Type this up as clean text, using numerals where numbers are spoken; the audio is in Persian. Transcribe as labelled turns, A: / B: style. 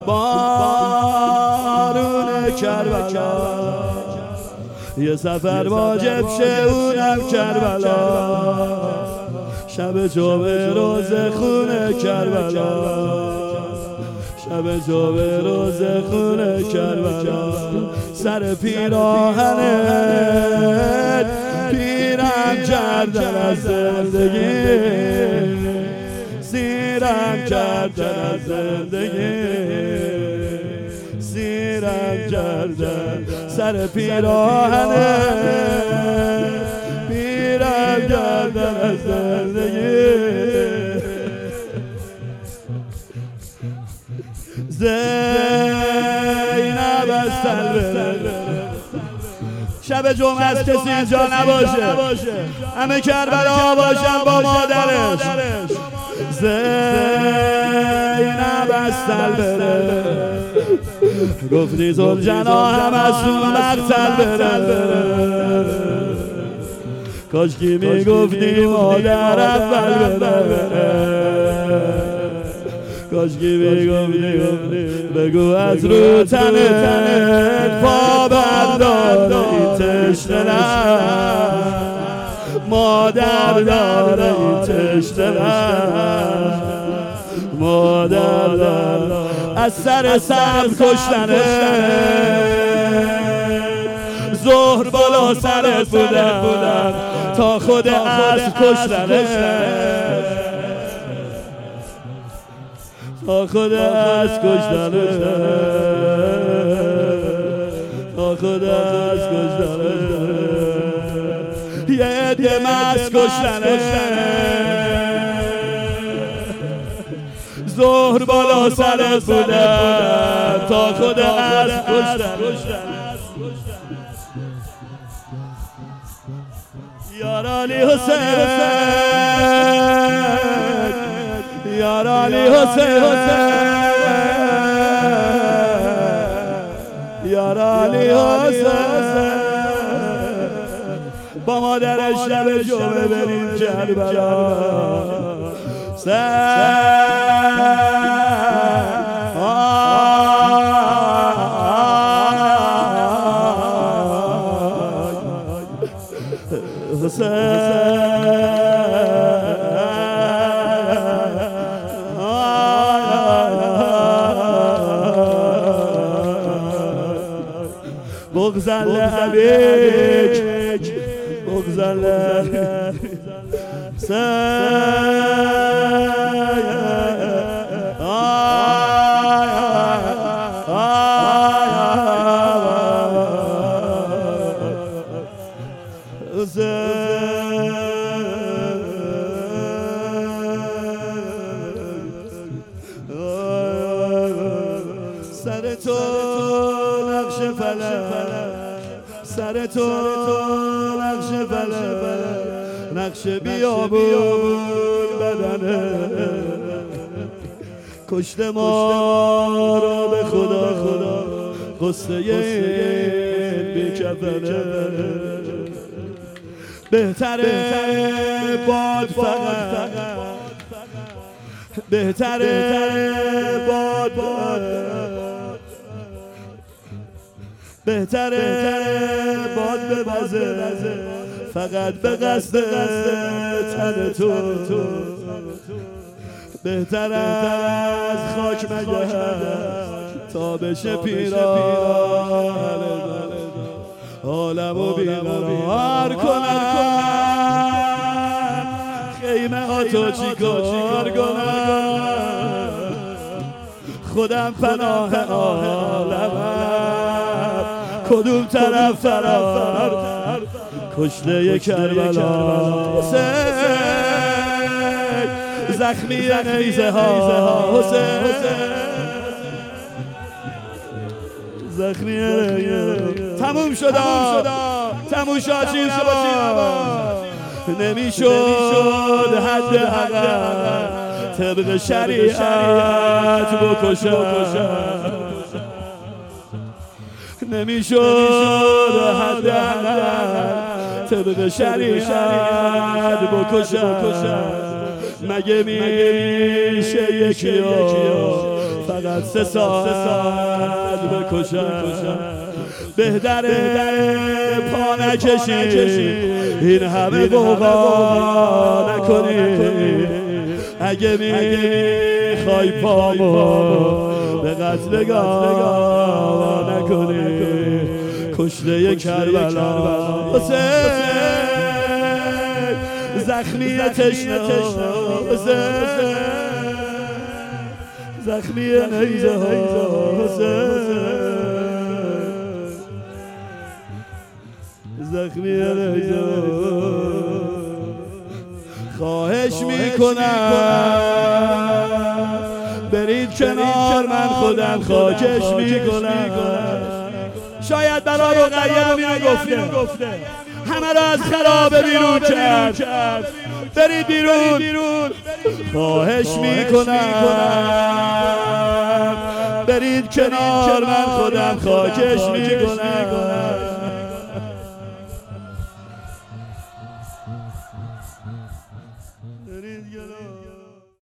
A: بارون کربلا یه سفر واجب شه اونم کربلا شب جمعه روز خونه کربلا شب جمعه روز خونه کربلا سر پیراهنت پیرم کردن از زندگی سیرم کردن از زندگی سیرم کردن سر پیراهنت پیرم کردن از زندگی زینب از سلوه شب جمعه از کسی اینجا نباشه همه کربلا باشن با مادرش زینب از سلوه گفتی زلجنا هم از اون مقتل بره کاشکی میگفتی مادر اول بره کاشکی میگفتی بگو از رو تنت پا بردار این تشنه مادر داره این تشنه مادر داره از سر سر کشتنه ظهر بالا سرت بودن تا خود از کشتنه تا خود از کشتنه تا خود از کشتنه یه عده مست کشتنه ظهر بالا سرت بودن تا خود از کشتنه یار علی حسین یار علی حسین یار علی حسین با مادرش شب جمعه بریم کربلا بغزل عبیک بغزل سر تو نقش فلک سر تو نقش فلک نقش بیابون بدنه کشت ما را به خدا قصه این بی کفنه بهتره باد فقط بهتره باد بهتره باد ببزه فقط به قصد تن تو بهتر از خاک مگه تا بشه پیران عالمو بیقرار کنن خیمه ها تو چی کار کنن خودم پناه عالمم کدوم طرف کشته کربلا زخمی نیزه ها حسین زخمی تموم شد تموشا چیز نمیشد حد حقا طبق شریعت بکشم نمیشد حد حقا طبق شریعت بکشم مگه میشه یکی فقط 3 ساعت بکشن بهتره پا نکشی این همه قوقا نکنی اگه میخوای پامو به قتلگاه نکنی کشته کربلا حسین زخمی تشنه حسین زخمی نیزه حسین زخمی نیزه خواهش میکنم برید کنار من خودم خاکش میکنم شاید برا رقیه همینو گفته همه را از خرابه بیرون کرد برید بیرون خواهش میکنم برید کنار من خودم خاکش میکنم برید کنار